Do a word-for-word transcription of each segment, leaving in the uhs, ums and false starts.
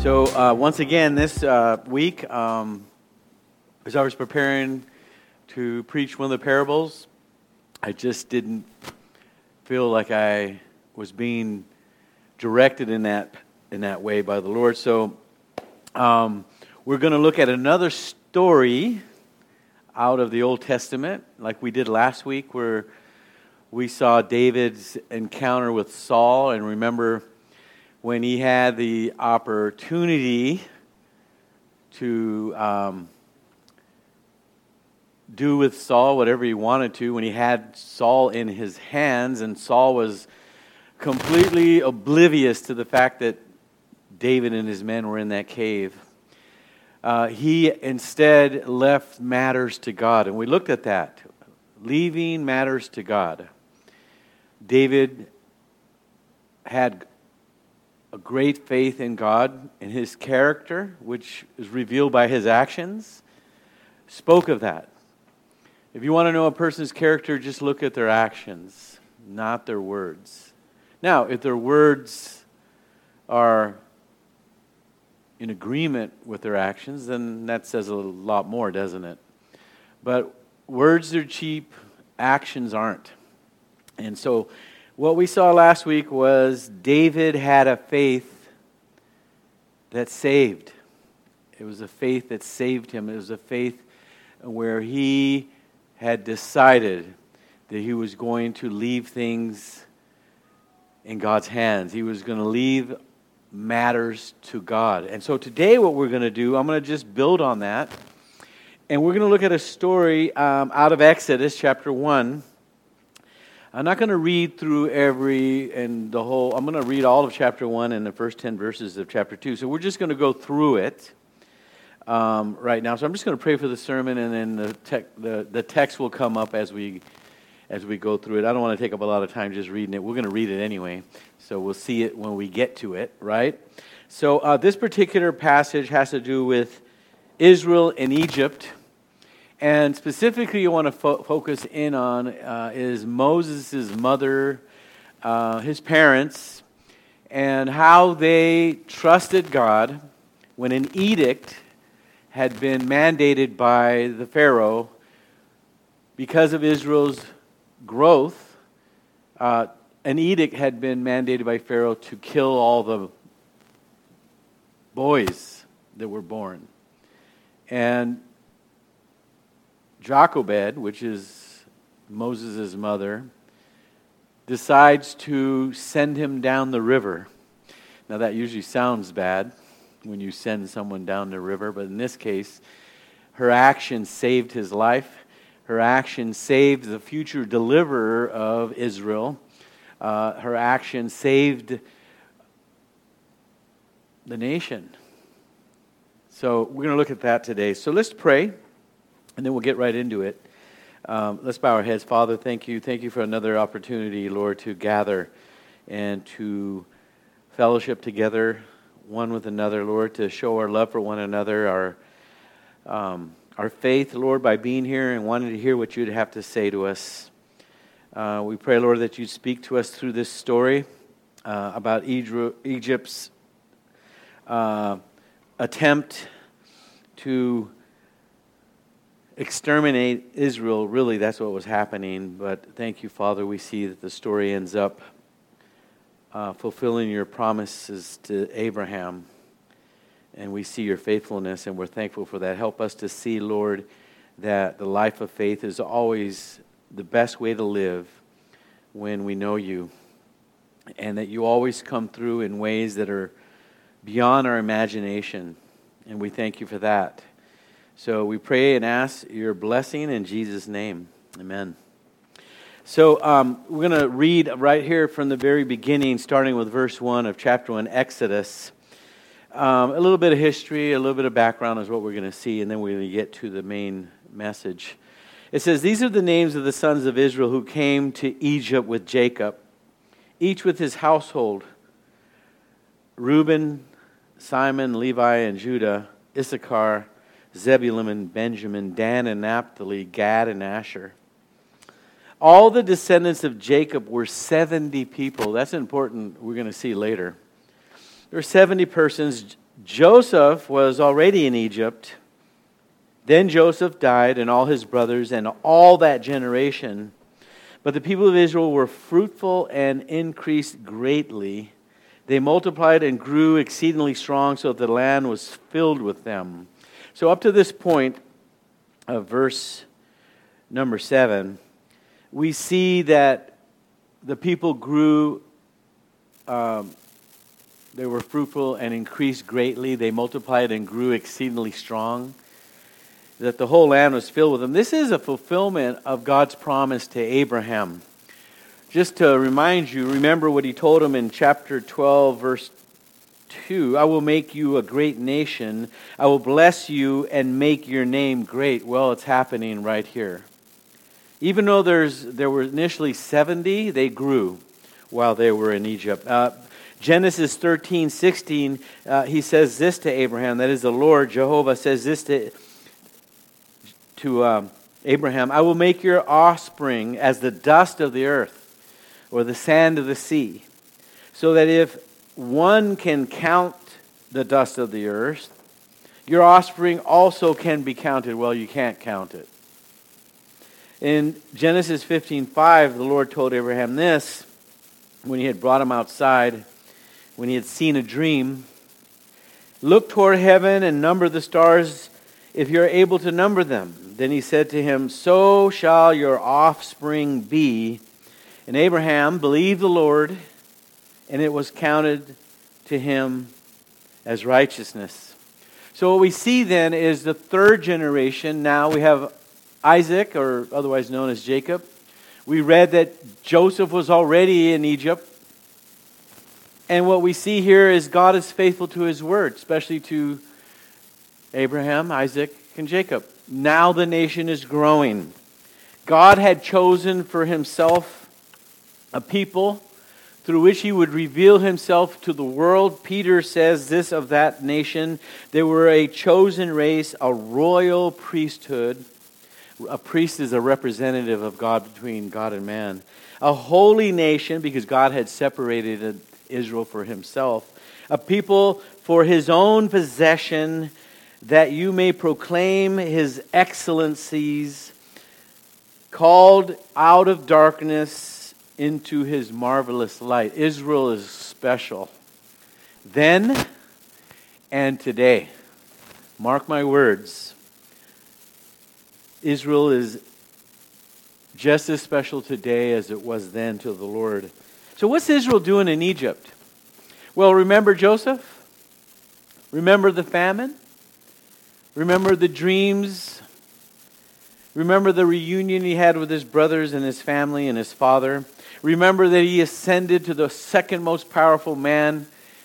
So uh, once again, this uh, week, um, as I was preparing to preach one of the parables, I just didn't feel like I was being directed in that in that way by the Lord. So um, we're going to look at another story out of the Old Testament, like we did last week, where we saw David's encounter with Saul, and remember when he had the opportunity to um, do with Saul whatever he wanted to, when he had Saul in his hands, and Saul was completely oblivious to the fact that David and his men were in that cave. Uh, he instead left matters to God, and we looked at that, leaving matters to God. David had a great faith in God, and his character, which is revealed by his actions, spoke of that. If you want to know a person's character, just look at their actions, not their words. Now, if their words are in agreement with their actions, then that says a lot more, doesn't it? But words are cheap, actions aren't. And so what we saw last week was David had a faith that saved. It was a faith that saved him. It was a faith where he had decided that he was going to leave things in God's hands. He was going to leave matters to God. And so today what we're going to do, I'm going to just build on that. And we're going to look at a story um, out of Exodus chapter one. I'm not going to read through every and the whole. I'm going to read all of chapter one and the first ten verses of chapter two. So we're just going to go through it um, right now. So I'm just going to pray for the sermon, and then the, tec- the the text will come up as we as we go through it. I don't want to take up a lot of time just reading it. We're going to read it anyway, so we'll see it when we get to it, right? So uh, this particular passage has to do with Israel and Egypt. And specifically, you want to fo- focus in on uh, is Moses' mother, uh, his parents, and how they trusted God when an edict had been mandated by the Pharaoh because of Israel's growth. Uh, an edict had been mandated by Pharaoh to kill all the boys that were born. And Jochebed, which is Moses' mother, decides to send him down the river. Now that usually sounds bad when you send someone down the river, but in this case, her action saved his life. Her action saved the future deliverer of Israel. Uh, her action saved the nation. So we're going to look at that today. So let's pray. And then we'll get right into it. Um, let's bow our heads. Father, thank you. Thank you for another opportunity, Lord, to gather and to fellowship together, one with another, Lord, to show our love for one another, our um, our faith, Lord, by being here and wanting to hear what you'd have to say to us. Uh, we pray, Lord, that you'd speak to us through this story uh, about Egypt's uh, attempt to exterminate Israel. Really, that's what was happening. But thank you, Father. We see that the story ends up uh, fulfilling your promises to Abraham. And we see your faithfulness, and we're thankful for that. Help us to see, Lord, that the life of faith is always the best way to live when we know you. And that you always come through in ways that are beyond our imagination. And we thank you for that. So we pray and ask your blessing in Jesus' name. Amen. So um, we're going to read right here from the very beginning, starting with verse one of chapter one, Exodus. Um, a little bit of history, a little bit of background is what we're going to see, and then we're going to get to the main message. It says, "These are the names of the sons of Israel who came to Egypt with Jacob, each with his household: Reuben, Simon, Levi, and Judah, Issachar, Zebulun and Benjamin, Dan and Naphtali, Gad and Asher. All the descendants of Jacob were seventy people. That's important, we're going to see later. There were seventy persons. Joseph was already in Egypt. Then Joseph died, and all his brothers, and all that generation. But the people of Israel were fruitful and increased greatly. They multiplied and grew exceedingly strong, so that the land was filled with them. So up to this point of verse number seven, we see that the people grew, um, they were fruitful and increased greatly. They multiplied and grew exceedingly strong, that the whole land was filled with them. This is a fulfillment of God's promise to Abraham. Just to remind you, remember what he told him in chapter twelve, verse two. I will make you a great nation. I will bless you and make your name great. Well, it's happening right here. Even though there's there were initially seventy, they grew while they were in Egypt. Uh, Genesis thirteen sixteen, uh, he says this to Abraham. That is, the Lord, Jehovah, says this to, to um, Abraham. I will make your offspring as the dust of the earth, or the sand of the sea, so that if one can count the dust of the earth, your offspring also can be counted. Well, you can't count it. In Genesis fifteen five, the Lord told Abraham this, when he had brought him outside, when he had seen a dream. Look toward heaven and number the stars, if you are able to number them. Then he said to him, so shall your offspring be. And Abraham believed the Lord, and it was counted to him as righteousness. So what we see then is the third generation. Now we have Isaac, or otherwise known as Jacob. We read that Joseph was already in Egypt. And what we see here is God is faithful to his word, especially to Abraham, Isaac, and Jacob. Now the nation is growing. God had chosen for himself a people through which he would reveal himself to the world. Peter says this of that nation: they were a chosen race, a royal priesthood. A priest is a representative of God between God and man. A holy nation, because God had separated Israel for himself. A people for his own possession, that you may proclaim his excellencies, called out of darkness into his marvelous light. Israel is special. Then and today. Mark my words. Israel is just as special today as it was then to the Lord. So what's Israel doing in Egypt? Well, remember Joseph? Remember the famine? Remember the dreams? Remember the reunion he had with his brothers and his family and his father? Remember that he ascended to the second most powerful man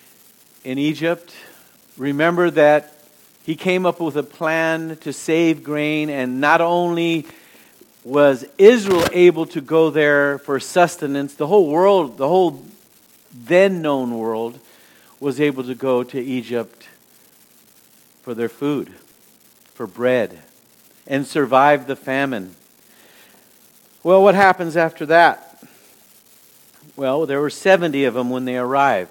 in Egypt? Remember that he came up with a plan to save grain, and not only was Israel able to go there for sustenance, the whole world, the whole then known world, was able to go to Egypt for their food, for bread, and survive the famine. Well, what happens after that? Well, there were seventy of them when they arrived.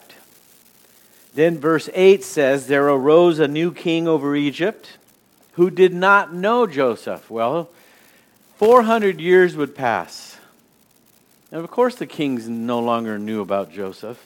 Then verse eight says, there arose a new king over Egypt who did not know Joseph. Well, four hundred years would pass. And of course the kings no longer knew about Joseph.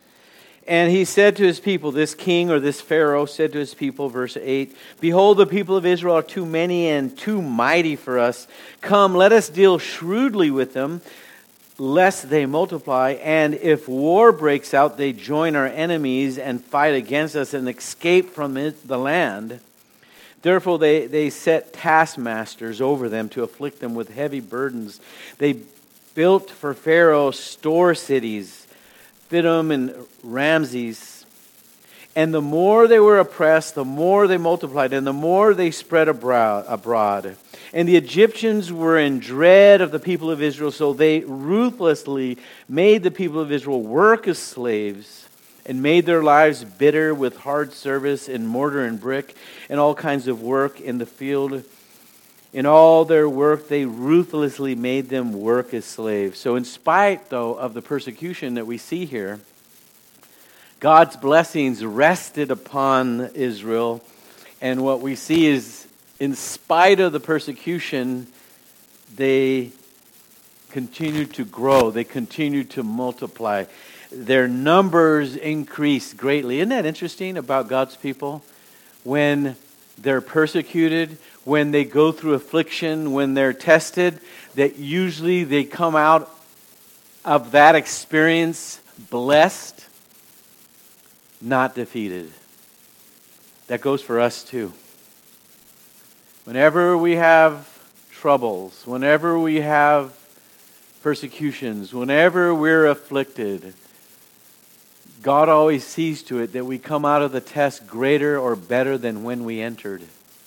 And he said to his people, this king or this Pharaoh said to his people, verse eight, behold, the people of Israel are too many and too mighty for us. Come, let us deal shrewdly with them, lest they multiply, and if war breaks out, they join our enemies and fight against us and escape from it, the land. Therefore they, they set taskmasters over them to afflict them with heavy burdens. They built for Pharaoh store cities, Pithom and Ramses. And the more they were oppressed, the more they multiplied, and the more they spread abroad. And the Egyptians were in dread of the people of Israel, so they ruthlessly made the people of Israel work as slaves, and made their lives bitter with hard service in mortar and brick, and all kinds of work in the field. In all their work, they ruthlessly made them work as slaves. So in spite, though, of the persecution that we see here, God's blessings rested upon Israel, and what we see is, in spite of the persecution, they continued to grow. They continued to multiply. Their numbers increased greatly. Isn't that interesting about God's people? When they're persecuted, when they go through affliction, when they're tested, that usually they come out of that experience blessed, not defeated. That goes for us too. Whenever we have troubles, whenever we have persecutions, whenever we're afflicted, God always sees to it that we come out of the test greater or better than when we entered.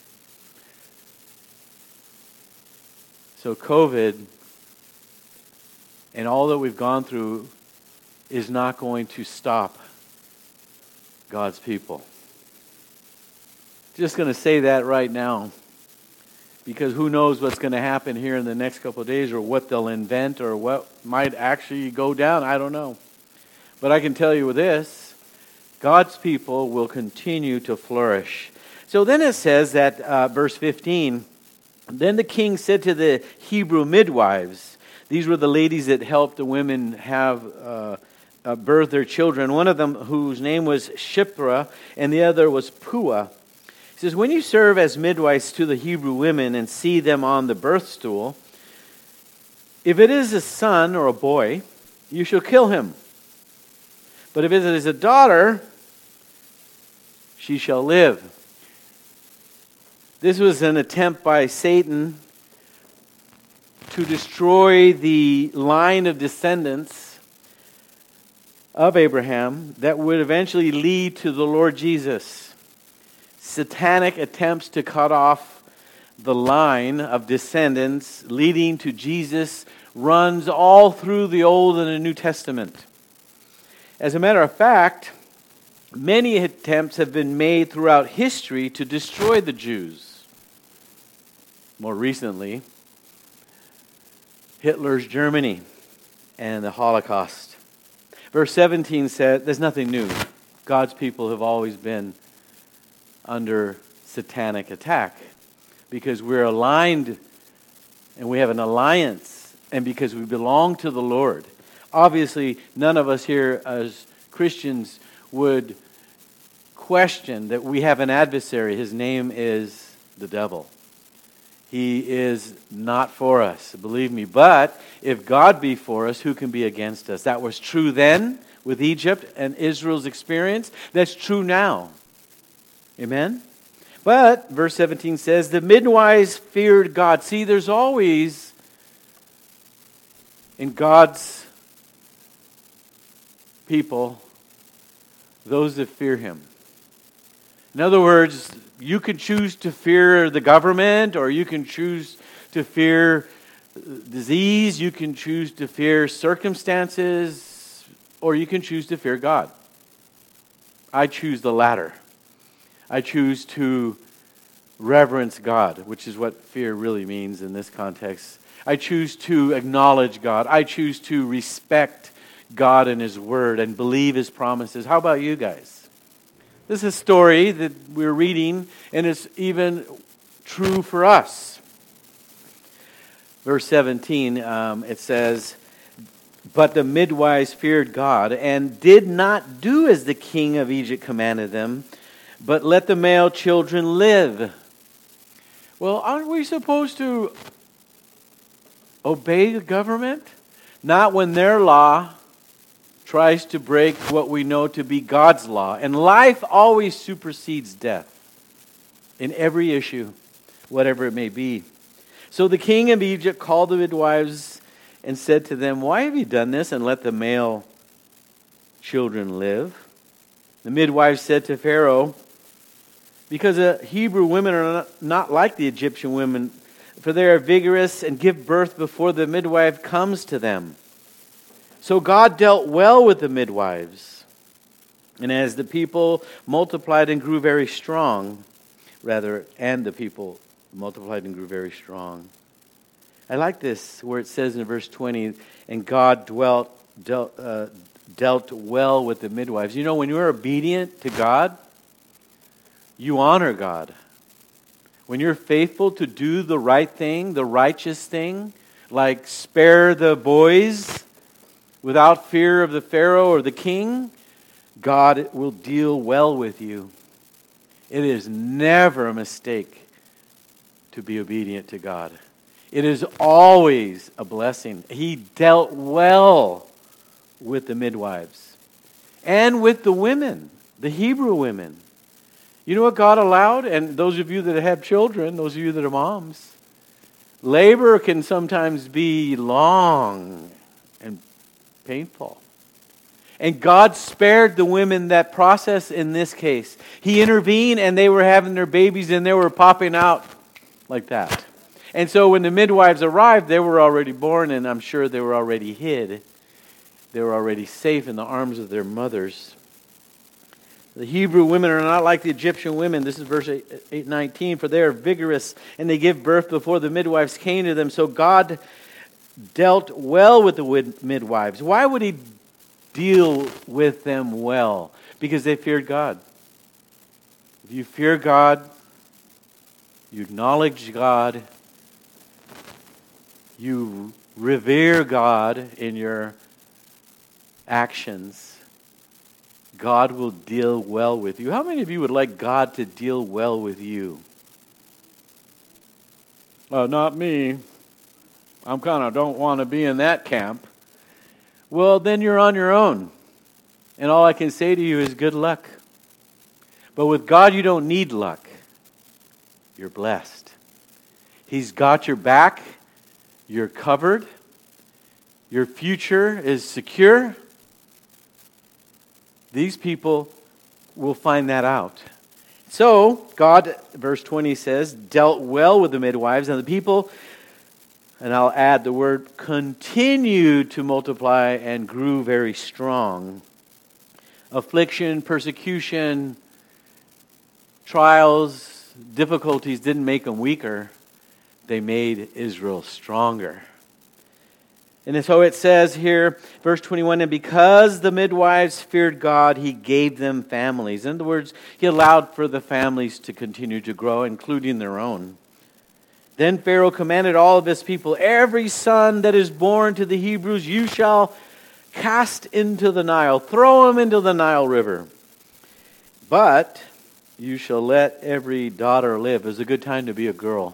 So COVID and all that we've gone through is not going to stop God's people. Just going to say that right now, because who knows what's going to happen here in the next couple of days, or what they'll invent, or what might actually go down. I don't know. But I can tell you this, God's people will continue to flourish. So then it says that, uh, verse fifteen, then the king said to the Hebrew midwives, these were the ladies that helped the women have uh, uh, birth their children, one of them whose name was Shiphrah, and the other was Puah. He says, when you serve as midwives to the Hebrew women and see them on the birth stool, if it is a son or a boy, you shall kill him. But if it is a daughter, she shall live. This was an attempt by Satan to destroy the line of descendants of Abraham that would eventually lead to the Lord Jesus. Satanic attempts to cut off the line of descendants leading to Jesus runs all through the Old and the New Testament. As a matter of fact, many attempts have been made throughout history to destroy the Jews. More recently, Hitler's Germany and the Holocaust. Verse seventeen said, there's nothing new. God's people have always been under satanic attack because we're aligned and we have an alliance, and because we belong to the Lord. Obviously, none of us here as Christians would question that we have an adversary. His name is the devil. He is not for us, believe me. But if God be for us, who can be against us? That was true then with Egypt and Israel's experience. That's true now. Amen? But, verse seventeen says, the midwives feared God. See, there's always, in God's people, those that fear Him. In other words, you can choose to fear the government, or you can choose to fear disease, you can choose to fear circumstances, or you can choose to fear God. I choose the latter. I choose to reverence God, which is what fear really means in this context. I choose to acknowledge God. I choose to respect God and His Word and believe His promises. How about you guys? This is a story that we're reading, and it's even true for us. Verse seventeen, um, it says, but the midwives feared God and did not do as the king of Egypt commanded them, but let the male children live. Well, aren't we supposed to obey the government? Not when their law tries to break what we know to be God's law. And life always supersedes death in every issue, whatever it may be. So the king of Egypt called the midwives and said to them, why have you done this and let the male children live? The midwives said to Pharaoh, because the Hebrew women are not, not like the Egyptian women, for they are vigorous and give birth before the midwife comes to them. So God dealt well with the midwives. And as the people multiplied and grew very strong, rather, and the people multiplied and grew very strong. I like this where it says in verse twenty, and God dwelt, dealt, uh, dealt well with the midwives. You know, when you're obedient to God, you honor God. When you're faithful to do the right thing, the righteous thing, like spare the boys without fear of the Pharaoh or the king, God will deal well with you. It is never a mistake to be obedient to God. It is always a blessing. He dealt well with the midwives and with the women, the Hebrew women. You know what God allowed? And those of you that have children, those of you that are moms, labor can sometimes be long and painful. And God spared the women that process in this case. He intervened and they were having their babies and they were popping out like that. And so when the midwives arrived, they were already born, and I'm sure they were already hid. They were already safe in the arms of their mothers. The Hebrew women are not like the Egyptian women. This is verse eight nineteen. For they are vigorous, and they give birth before the midwives came to them. So God dealt well with the midwives. Why would He deal with them well? Because they feared God. If you fear God, you acknowledge God, you revere God in your actions, God will deal well with you. How many of you would like God to deal well with you? Oh, not me. I'm kind of don't want to be in that camp. Well, then you're on your own. And all I can say to you is good luck. But with God, you don't need luck. You're blessed. He's got your back. You're covered. Your future is secure. These people will find that out. So, God, verse twenty says, dealt well with the midwives, and the people, and I'll add the word, continued to multiply and grew very strong. Affliction, persecution, trials, difficulties didn't make them weaker. They made Israel stronger. And so it says here, verse twenty-one, and because the midwives feared God, He gave them families. In other words, He allowed for the families to continue to grow, including their own. Then Pharaoh commanded all of his people, every son that is born to the Hebrews, you shall cast into the Nile, throw him into the Nile River. But you shall let every daughter live. It was a good time to be a girl.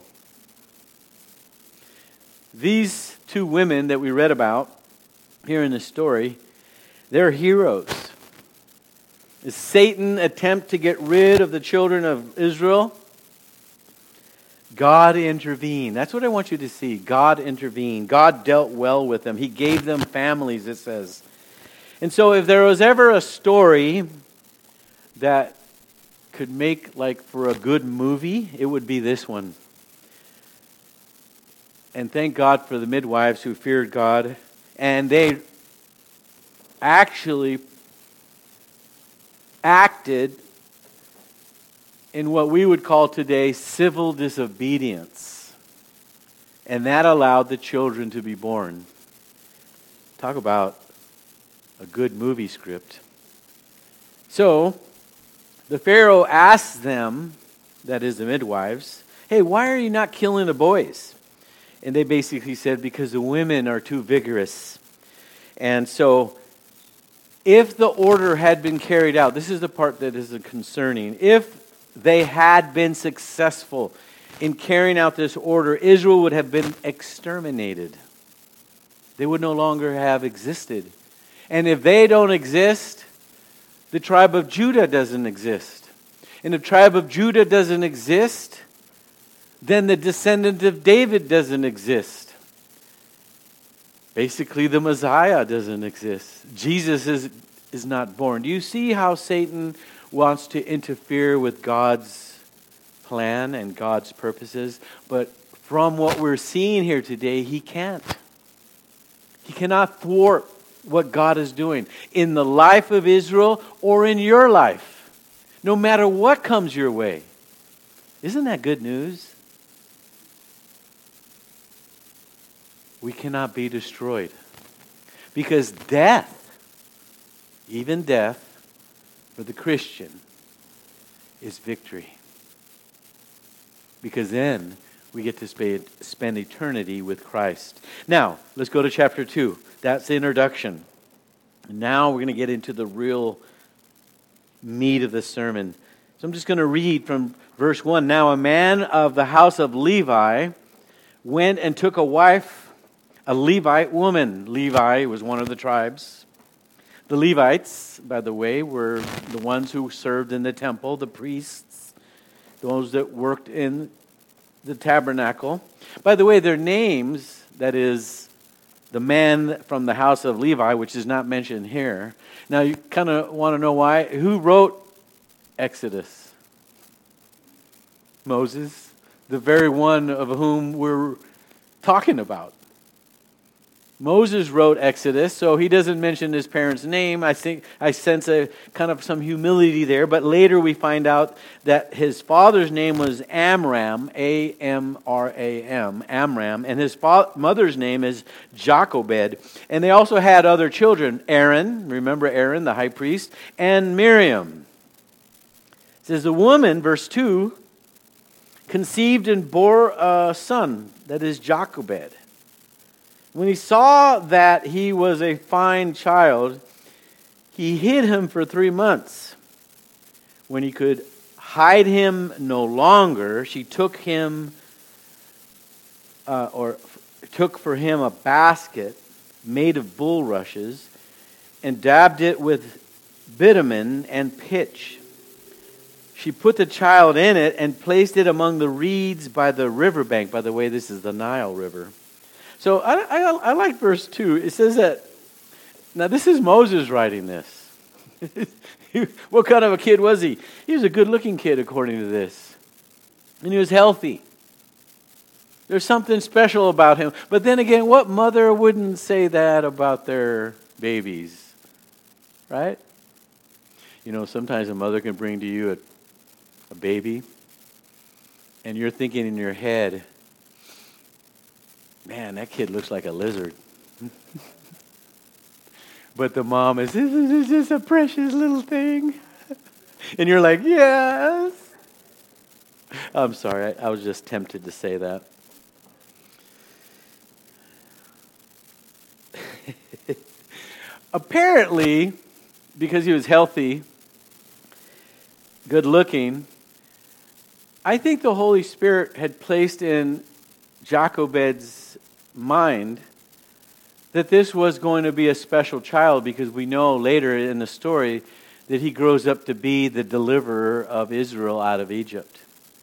These two women that we read about here in the story, they're heroes. Does Satan attempt to get rid of the children of Israel? God intervened. That's what I want you to see. God intervened. God dealt well with them. He gave them families, it says. And so if there was ever a story that could make like for a good movie, it would be this one. And thank God for the midwives who feared God. And they actually acted in what we would call today civil disobedience. And that allowed the children to be born. Talk about a good movie script. So, the Pharaoh asked them, that is the midwives, hey, why are you not killing the boys? And they basically said, because the women are too vigorous. And so, if the order had been carried out, this is the part that is concerning. If they had been successful in carrying out this order, Israel would have been exterminated. They would no longer have existed. And if they don't exist, the tribe of Judah doesn't exist. And if the tribe of Judah doesn't exist, then the descendant of David doesn't exist. Basically, the Messiah doesn't exist. Jesus is, is not born. Do you see how Satan wants to interfere with God's plan and God's purposes? But from what we're seeing here today, he can't. He cannot thwart what God is doing in the life of Israel or in your life, no matter what comes your way. Isn't that good news? We cannot be destroyed because death even death, for the Christian, is victory. Because then we get to spend, spend eternity with Christ. Now, let's go to chapter two. That's the introduction. Now we're going to get into the real meat of the sermon. So I'm just going to read from verse one. Now a man of the house of Levi went and took a wife, a Levite woman. Levi was one of the tribes. The Levites, by the way, were the ones who served in the temple, the priests, those that worked in the tabernacle. By the way, their names, that is, the man from the house of Levi, which is not mentioned here. Now, you kind of want to know why. Who wrote Exodus? Moses, the very one of whom we're talking about. Moses wrote Exodus, so he doesn't mention his parents' name. I think I sense a kind of some humility there, but later we find out that his father's name was Amram, A M R A M, Amram, and his fa- mother's name is Jochebed. And they also had other children, Aaron, remember Aaron, the high priest, and Miriam. It says, the woman, verse two, conceived and bore a son, that is Jochebed. When he saw that he was a fine child, he hid him for three months. When he could hide him no longer, she took him, uh, or took for him a basket made of bulrushes and dabbed it with bitumen and pitch. She put the child in it and placed it among the reeds by the riverbank. By the way, this is the Nile River. So I, I, I like verse two. It says that, now this is Moses writing this. What kind of a kid was he? He was a good-looking kid according to this. And he was healthy. There's something special about him. But then again, what mother wouldn't say that about their babies? Right? You know, sometimes a mother can bring to you a, a baby, and you're thinking in your head, man, that kid looks like a lizard. But the mom is, this is just a precious little thing. And you're like, yes. I'm sorry, I, I was just tempted to say that. Apparently, because he was healthy, good looking, I think the Holy Spirit had placed in Jochebed's mind that this was going to be a special child, because we know later in the story that he grows up to be the deliverer of Israel out of Egypt.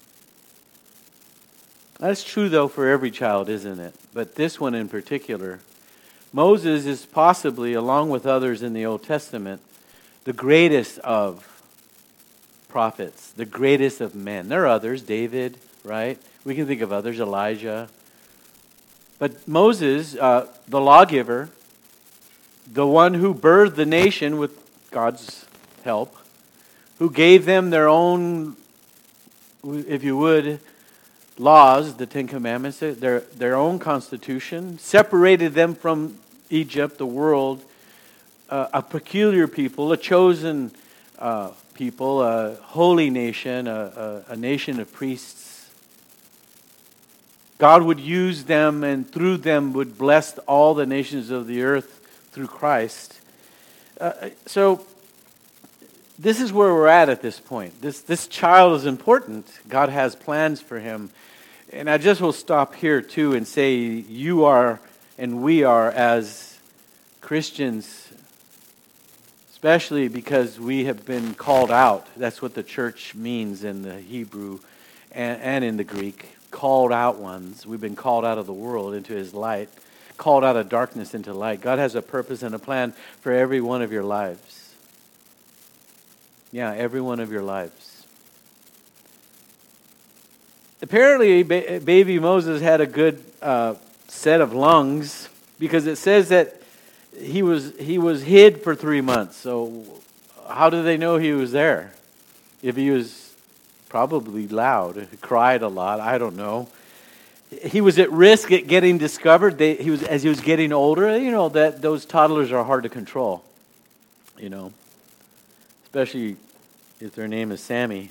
That's true, though, for every child, isn't it? But this one in particular. Moses is possibly, along with others in the Old Testament, the greatest of prophets, the greatest of men. There are others, David, right? We can think of others, Elijah. But Moses, uh, the lawgiver, the one who birthed the nation with God's help, who gave them their own, if you would, laws, the Ten Commandments, their, their own constitution, separated them from Egypt, the world, uh, a peculiar people, a chosen uh, people, a holy nation, a, a, a nation of priests. God would use them, and through them would bless all the nations of the earth through Christ. Uh, so this is where we're at at this point. This this child is important. God has plans for him. And I just will stop here too and say you are and we are as Christians, especially because we have been called out. That's what the church means in the Hebrew and, and in the Greek. Called out ones. We've been called out of the world into his light. Called out of darkness into light. God has a purpose and a plan for every one of your lives. Yeah, every one of your lives. Apparently, ba- baby Moses had a good uh, set of lungs, because it says that he was he was hid for three months. So how do they know he was there? If he was probably loud, cried a lot, I don't know. He was at risk at getting discovered. They, he was as he was getting older. You know that those toddlers are hard to control. you know, especially if their name is Sammy.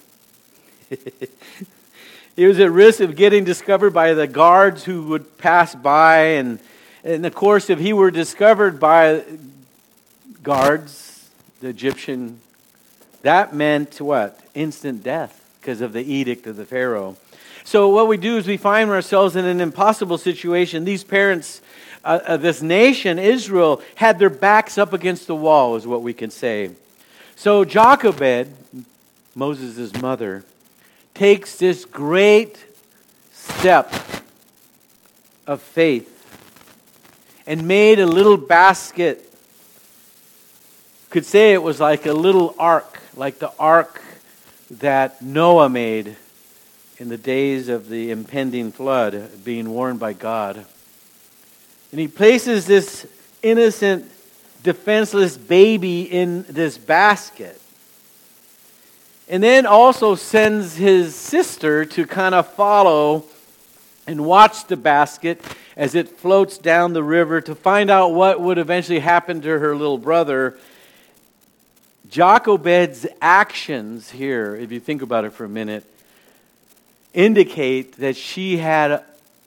He was at risk of getting discovered by the guards who would pass by, and, and of course, if he were discovered by guards, the Egyptian, that meant what? Instant death because of the edict of the Pharaoh. So what we do is we find ourselves in an impossible situation. These parents uh, of this nation, Israel, had their backs up against the wall, is what we can say. So Jochebed, Moses' mother, takes this great step of faith and made a little basket. Could say it was like a little ark, like the ark that Noah made in the days of the impending flood, being warned by God. And he places this innocent, defenseless baby in this basket. And then also sends his sister to kind of follow and watch the basket as it floats down the river to find out what would eventually happen to her little brother. Jochebed's actions here, if you think about it for a minute, indicate that she had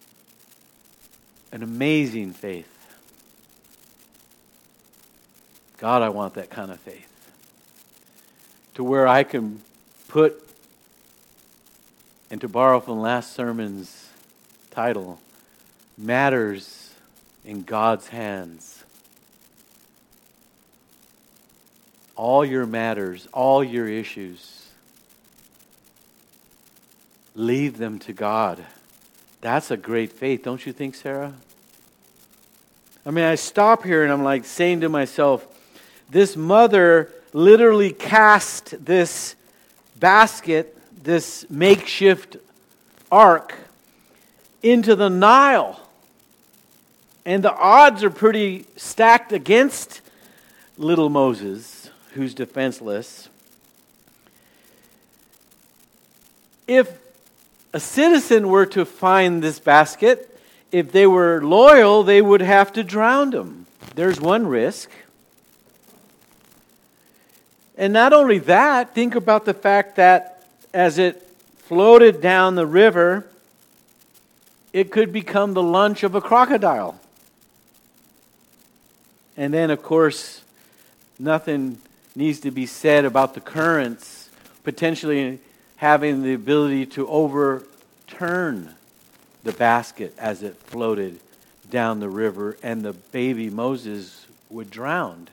an amazing faith. God, I want that kind of faith. To where I can put, and to borrow from last sermon's title, matters in God's hands. All your matters, all your issues, leave them to God. That's a great faith, don't you think, Sarah? I mean, I stop here and I'm like saying to myself, this mother literally cast this basket, this makeshift ark, into the Nile. And the odds are pretty stacked against little Moses, who's defenseless. If a citizen were to find this basket, if they were loyal, they would have to drown him. There's one risk. And not only that, think about the fact that as it floated down the river, it could become the lunch of a crocodile. And then, of course, nothing needs to be said about the currents potentially having the ability to overturn the basket as it floated down the river, and the baby Moses would drown.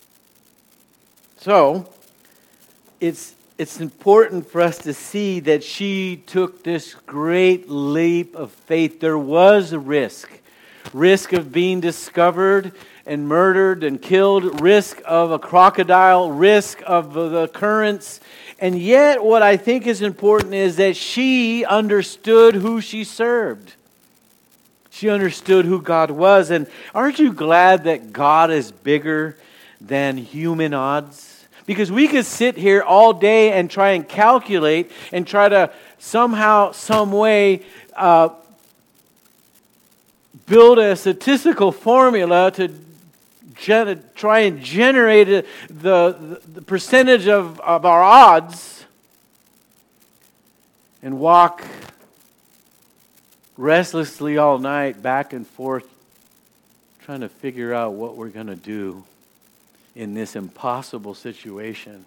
So, it's it's important for us to see that she took this great leap of faith. There was a risk. Risk of being discovered and murdered and killed. Risk of a crocodile. Risk of the currents. And yet, what I think is important is that she understood who she served. She understood who God was. And aren't you glad that God is bigger than human odds? Because we could sit here all day and try and calculate and try to somehow, some way, uh, build a statistical formula to gen- try and generate the, the, the percentage of, of our odds and walk restlessly all night back and forth trying to figure out what we're going to do in this impossible situation.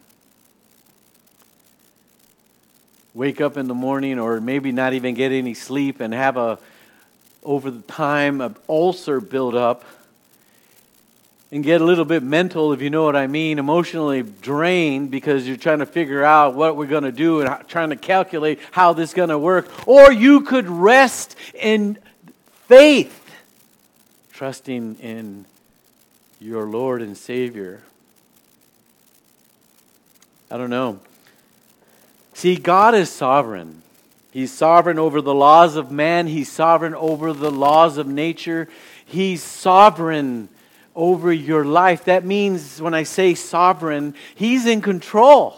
Wake up in the morning, or maybe not even get any sleep, and have a, over the time, an ulcer build up, and get a little bit mental, if you know what I mean, emotionally drained because you're trying to figure out what we're going to do and trying to calculate how this is going to work. Or you could rest in faith, trusting in your Lord and Savior. I don't know. See, God is sovereign. He's sovereign over the laws of man. He's sovereign over the laws of nature. He's sovereign over your life. That means when I say sovereign, He's in control.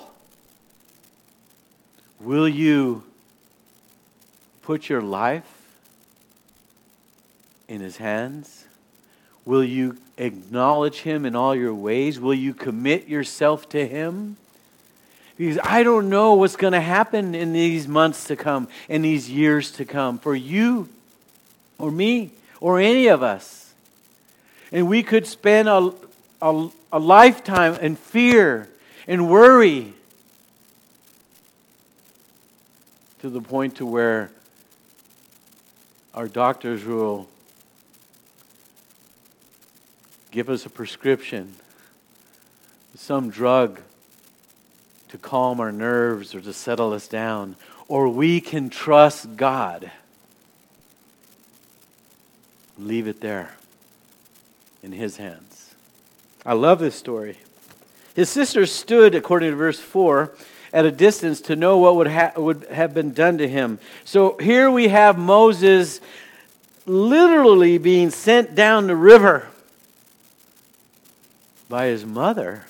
Will you put your life in His hands? Will you acknowledge Him in all your ways? Will you commit yourself to Him? Because I don't know what's going to happen in these months to come, in these years to come, for you or me or any of us. And we could spend a, a, a lifetime in fear and worry to the point to where our doctors will give us a prescription, some drug to calm our nerves or to settle us down. Or we can trust God. Leave it there in His hands. I love this story. His sisters stood, according to verse four, at a distance to know what would, ha- would have been done to him. So here we have Moses literally being sent down the river by his mother.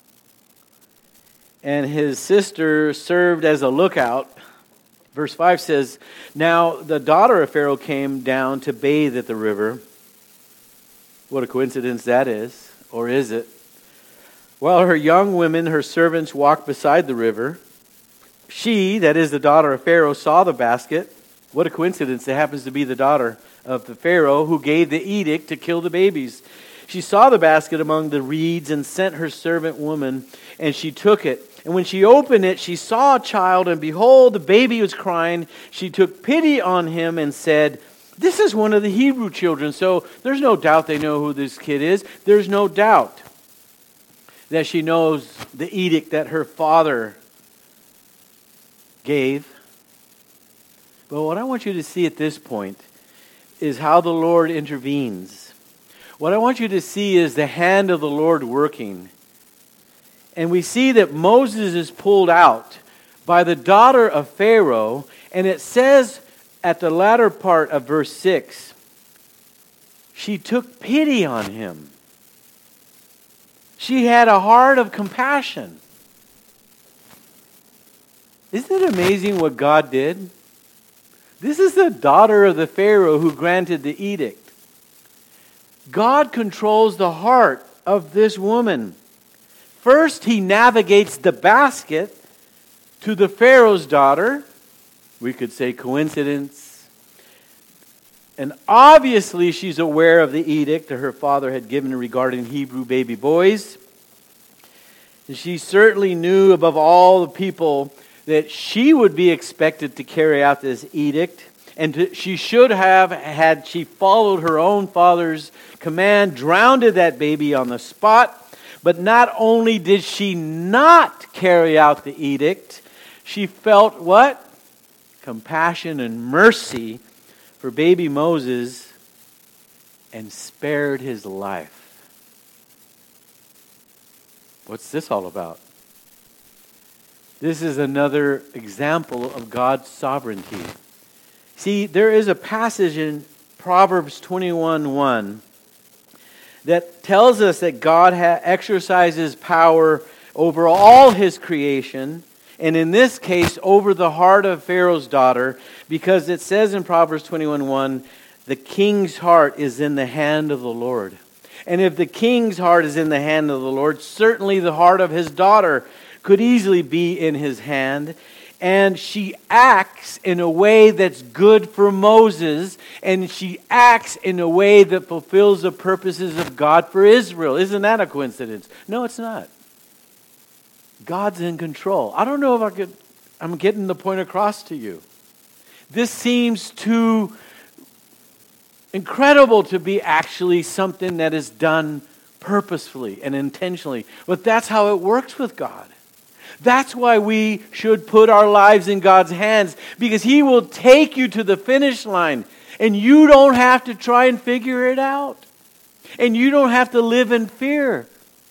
And his sister served as a lookout. Verse five says, "Now the daughter of Pharaoh came down to bathe at the river." What a coincidence that is, or is it? "While her young women, her servants, walked beside the river. She," that is the daughter of Pharaoh, "saw the basket." What a coincidence. It happens to be the daughter of the Pharaoh who gave the edict to kill the babies. "She saw the basket among the reeds and sent her servant woman, and she took it. And when she opened it, she saw a child, and behold, the baby was crying. She took pity on him and said, 'This is one of the Hebrew children.'" So there's no doubt they know who this kid is. There's no doubt that she knows the edict that her father gave. But what I want you to see at this point is how the Lord intervenes. What I want you to see is the hand of the Lord working. And we see that Moses is pulled out by the daughter of Pharaoh, and it says at the latter part of verse six, she took pity on him. She had a heart of compassion. Isn't it amazing what God did? This is the daughter of the Pharaoh who granted the edict. God controls the heart of this woman. First, He navigates the basket to the Pharaoh's daughter. We could say coincidence. And obviously she's aware of the edict that her father had given regarding Hebrew baby boys. And she certainly knew above all the people that she would be expected to carry out this edict. And to, she should have, had she followed her own father's command, drowned that baby on the spot. But not only did she not carry out the edict, she felt what? Compassion and mercy for baby Moses and spared his life. What's this all about? This is another example of God's sovereignty. See, there is a passage in Proverbs twenty-one one that tells us that God ha- exercises power over all His creation, and in this case, over the heart of Pharaoh's daughter, because it says in Proverbs twenty-one one, the king's heart is in the hand of the Lord. And if the king's heart is in the hand of the Lord, certainly the heart of his daughter could easily be in His hand. And she acts in a way that's good for Moses, and she acts in a way that fulfills the purposes of God for Israel. Isn't that a coincidence? No, it's not. God's in control. I don't know if I could, I'm getting the point across to you. This seems too incredible to be actually something that is done purposefully and intentionally. But that's how it works with God. That's why we should put our lives in God's hands, because He will take you to the finish line, and you don't have to try and figure it out. And you don't have to live in fear.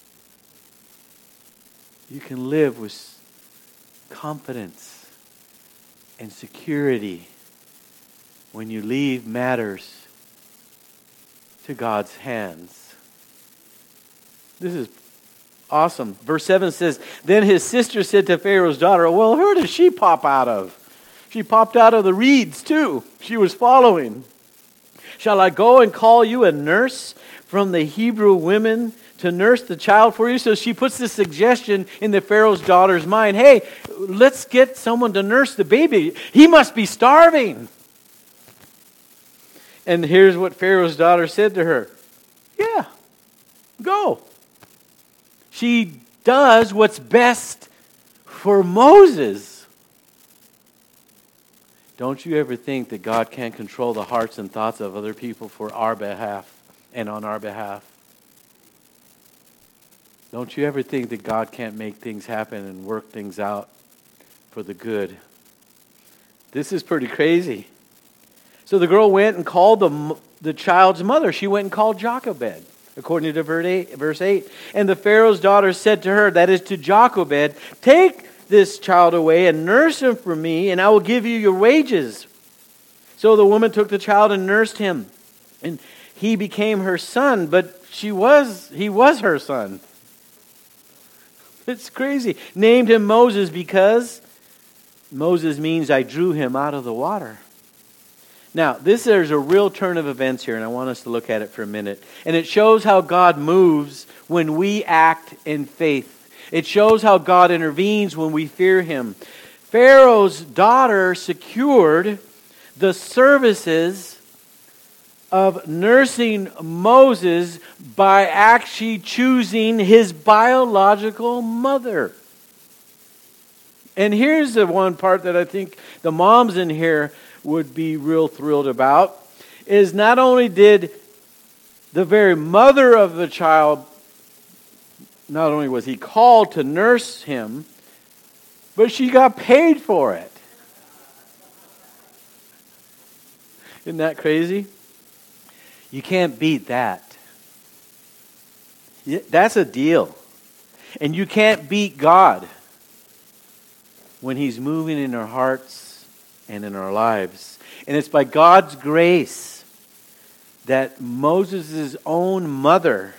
You can live with confidence and security when you leave matters to God's hands. This is awesome. Verse seven says, "Then his sister said to Pharaoh's daughter," well, where did she pop out of? She popped out of the reeds too. She was following. Shall I go and call you a nurse from the Hebrew women to nurse the child for you?" So she puts this suggestion in the Pharaoh's daughter's mind. Hey, let's get someone to nurse the baby. He must be starving. And here's what Pharaoh's daughter said to her. Yeah, go. She does what's best for Moses. Don't you ever think that God can't control the hearts and thoughts of other people for our behalf and on our behalf? Don't you ever think that God can't make things happen and work things out for the good? This is pretty crazy. So the girl went and called the, the child's mother. She went and called Jochebed, according to verse eight. And the Pharaoh's daughter said to her, that is to Jochebed, "Take this child away and nurse him for me, and I will give you your wages." So the woman took the child and nursed him, and he became her son, but she was he was her son. It's crazy. Named him Moses because Moses means I drew him out of the water. Now, this there's a real turn of events here, and I want us to look at it for a minute. And it shows how God moves when we act in faith. It shows how God intervenes when we fear Him. Pharaoh's daughter secured the services of nursing Moses by actually choosing his biological mother. And here's the one part that I think the moms in here would be real thrilled about, is not only did the very mother of the child, not only was he called to nurse him, but she got paid for it. Isn't that crazy? You can't beat that. That's a deal. And you can't beat God when He's moving in our hearts and in our lives. And it's by God's grace that Moses' own mother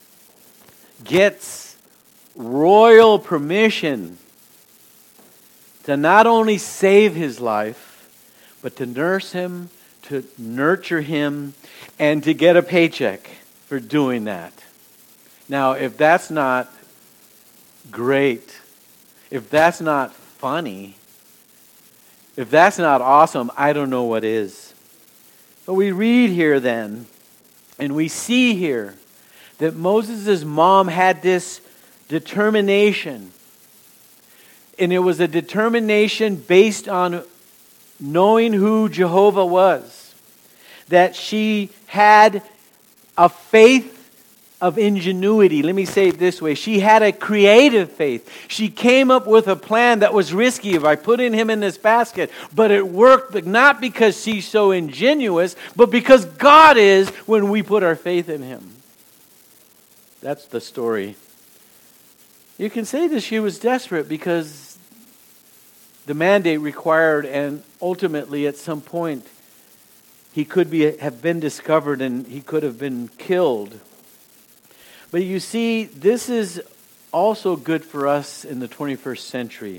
gets royal permission to not only save his life, but to nurse him, to nurture him, and to get a paycheck for doing that. Now, if that's not great, if that's not funny, if that's not awesome, I don't know what is. But we read here then, and we see here, that Moses' mom had this determination. And it was a determination based on knowing who Jehovah was. That she had a faith of ingenuity. Let me say it this way. She had a creative faith. She came up with a plan that was risky by putting him in this basket. But it worked, but not because she's so ingenuous, but because God is when we put our faith in Him. That's the story. You can say that she was desperate because the mandate required, and ultimately at some point he could be have been discovered and he could have been killed. But you see, this is also good for us in the twenty-first century.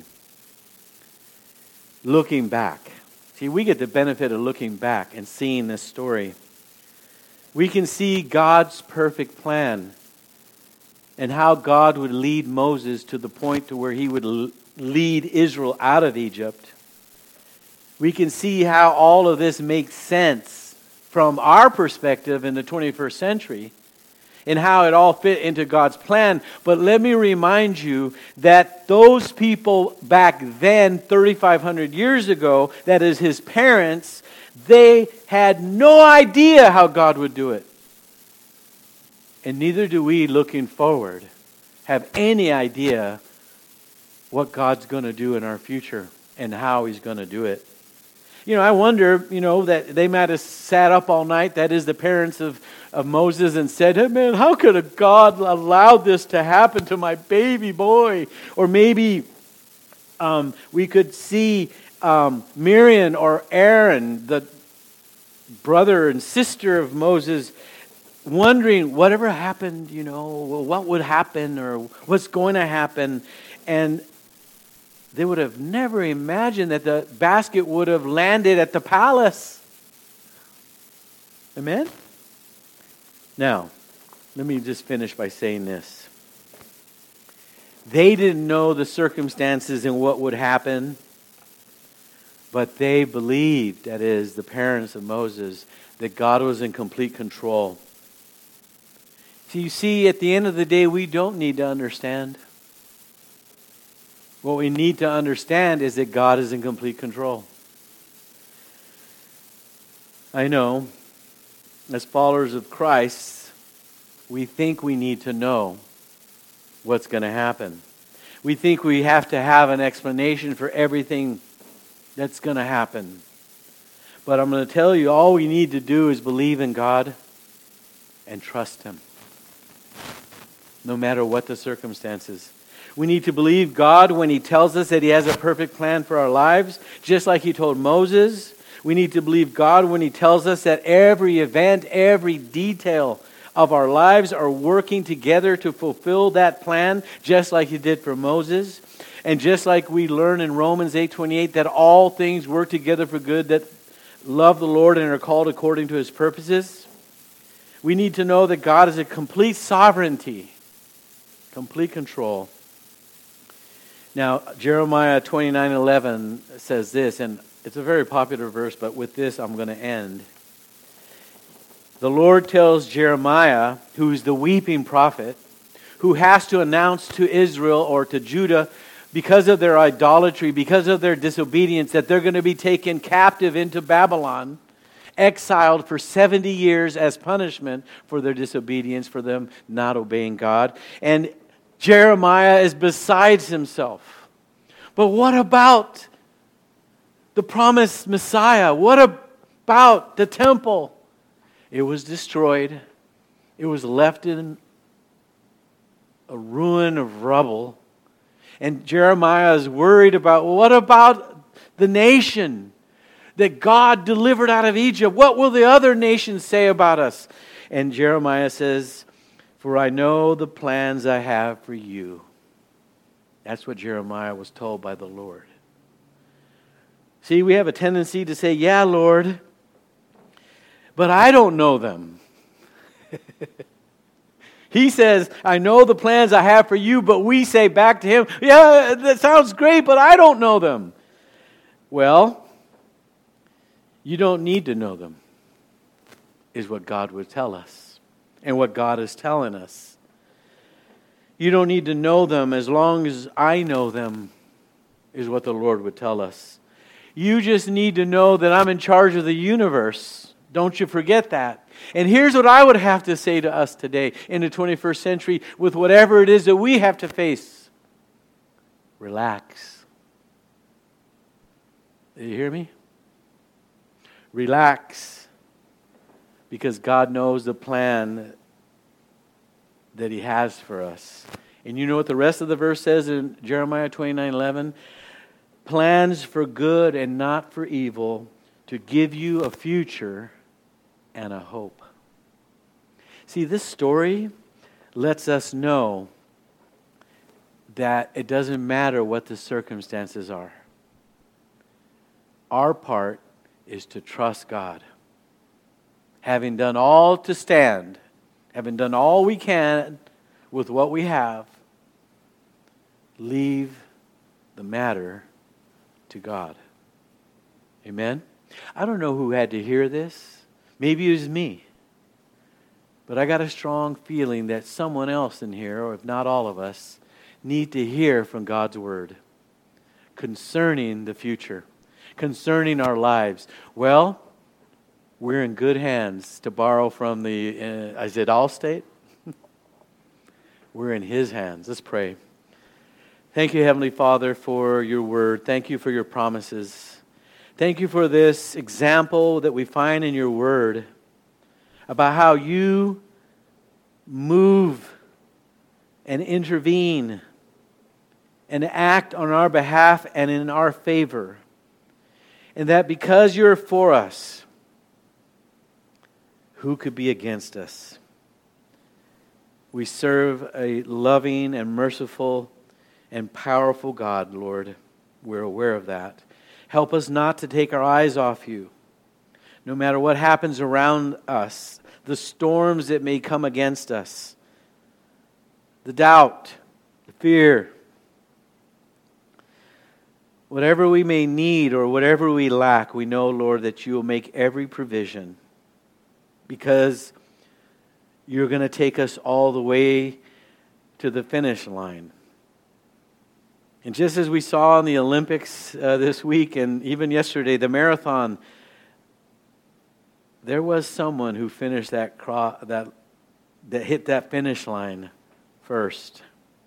Looking back. See, we get the benefit of looking back and seeing this story. We can see God's perfect plan and how God would lead Moses to the point to where he would lead Israel out of Egypt. We can see how all of this makes sense from our perspective in the twenty-first century and how it all fit into God's plan. But let me remind you that those people back then, thirty-five hundred years ago, that is His parents, they had no idea how God would do it. And neither do we, looking forward, have any idea what God's going to do in our future and how He's going to do it. You know, I wonder, you know, that they might have sat up all night, that is the parents of, of Moses, and said, hey man, how could a God allow this to happen to my baby boy? Or maybe um, we could see um, Miriam or Aaron, the brother and sister of Moses, wondering whatever happened, you know, what would happen or what's going to happen. And they would have never imagined that the basket would have landed at the palace. Amen? Now, let me just finish by saying this. They didn't know the circumstances and what would happen, but they believed, that is, the parents of Moses, that God was in complete control. So you see, at the end of the day, we don't need to understand. What we need to understand is that God is in complete control. I know, as followers of Christ, we think we need to know what's going to happen. We think we have to have an explanation for everything that's going to happen. But I'm going to tell you, all we need to do is believe in God and trust Him, no matter what the circumstances. We need to believe God when He tells us that He has a perfect plan for our lives, just like He told Moses. We need to believe God when He tells us that every event, every detail of our lives are working together to fulfill that plan, just like He did for Moses. And just like we learn in Romans eight twenty-eight, that all things work together for good that love the Lord and are called according to His purposes. We need to know that God is a complete sovereignty, complete control. Now, Jeremiah twenty-nine eleven says this, and it's a very popular verse, but with this I'm going to end. The Lord tells Jeremiah, who's the weeping prophet, who has to announce to Israel or to Judah, because of their idolatry, because of their disobedience, that they're going to be taken captive into Babylon, exiled for seventy years as punishment for their disobedience, for them not obeying God. And Jeremiah is beside himself. But what about the promised Messiah? What about the temple? It was destroyed. It was left in a ruin of rubble. And Jeremiah is worried about, what about the nation that God delivered out of Egypt? What will the other nations say about us? And Jeremiah says, for I know the plans I have for you. That's what Jeremiah was told by the Lord. See, we have a tendency to say, yeah, Lord, but I don't know them. He says, I know the plans I have for you, but we say back to Him, yeah, that sounds great, but I don't know them. Well, you don't need to know them, is what God would tell us, and what God is telling us. You don't need to know them as long as I know them, is what the Lord would tell us. You just need to know that I'm in charge of the universe. Don't you forget that. And here's what I would have to say to us today in the twenty-first century with whatever it is that we have to face. Relax. Did you hear me? Relax. Because God knows the plan that He has for us. And you know what the rest of the verse says in Jeremiah twenty-nine eleven? Plans for good and not for evil, to give you a future and a hope. See, this story lets us know that it doesn't matter what the circumstances are. Our part is to trust God. Having done all to stand, having done all we can with what we have, leave the matter to God. Amen? I don't know who had to hear this. Maybe it was me. But I got a strong feeling that someone else in here, or if not all of us, need to hear from God's Word concerning the future, concerning our lives. Well, we're in good hands, to borrow from the, uh, is it Allstate? We're in His hands. Let's pray. Thank you, Heavenly Father, for your Word. Thank you for your promises. Thank you for this example that we find in your Word about how you move and intervene and act on our behalf and in our favor. And that because you're for us, who could be against us? We serve a loving and merciful and powerful God, Lord. We're aware of that. Help us not to take our eyes off you, no matter what happens around us, the storms that may come against us, the doubt, the fear, whatever we may need or whatever we lack, we know, Lord, that you will make every provision because you're going to take us all the way to the finish line. And just as we saw in the Olympics uh, this week and even yesterday, the marathon, there was someone who finished that cro- that that hit that finish line first.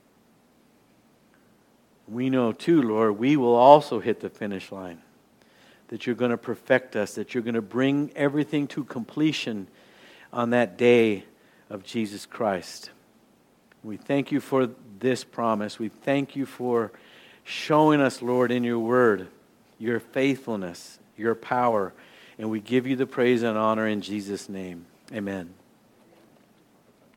We know too, Lord, we will also hit the finish line. That you're going to perfect us, that you're going to bring everything to completion on that day of Jesus Christ. We thank you for this promise. We thank you for showing us, Lord, in your word, your faithfulness, your power. And we give you the praise and honor in Jesus' name. Amen.